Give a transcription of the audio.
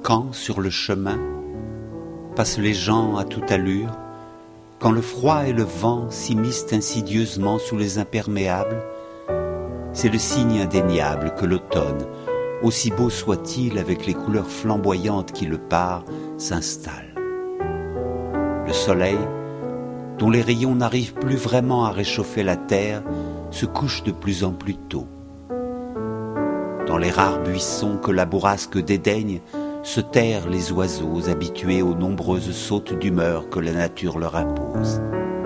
Quand, sur le chemin, passent les gens à toute allure, quand le froid et le vent s'immiscent insidieusement sous les imperméables, c'est le signe indéniable que l'automne, aussi beau soit-il avec les couleurs flamboyantes qui le parent, s'installe. Le soleil, dont les rayons n'arrivent plus vraiment à réchauffer la terre, se couche de plus en plus tôt. Dans les rares buissons que la bourrasque dédaigne, se terrent les oiseaux habitués aux nombreuses sautes d'humeur que la nature leur impose.